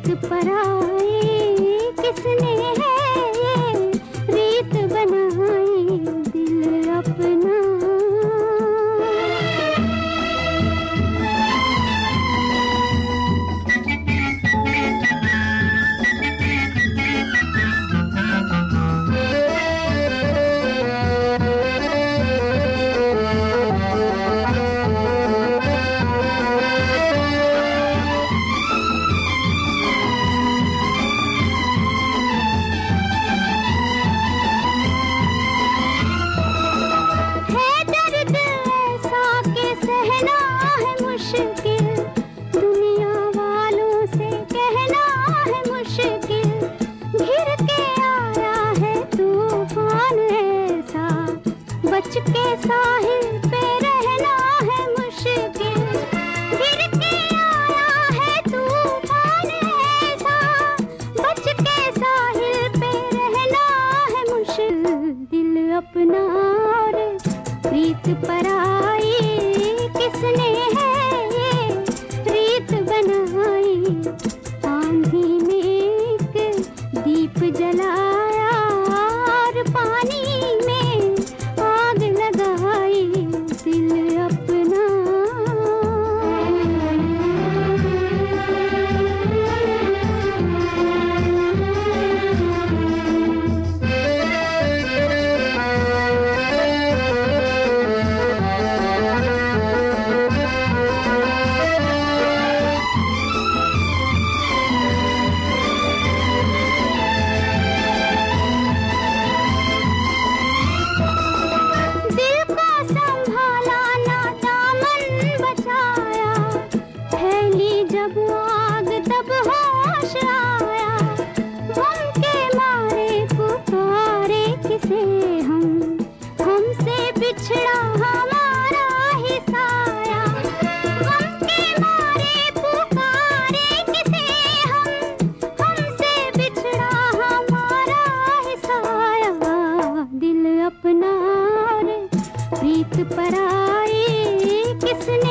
पराई किसने है ये रीत बनाई दिल अपना। बच के साहिल पे रहना है मुश्किल, गिर के आया है तूफान ऐसा। बच के साहिल पे रहना है मुश्किल, दिल अपना और प्रीत पराई किसने है ये रीत बनाई। आंधी में एक दीप जलाया और पानी में आग लगाई दिल अपना। जब आग तब होश आया, गम के मारे पुकारे किसे हम, हमसे बिछड़ा हमारा ही साया। गम के मारे पुकारे किसे हम, हमसे बिछड़ा हमारा ही साया। दिल अपना और प्रीत पराई किसने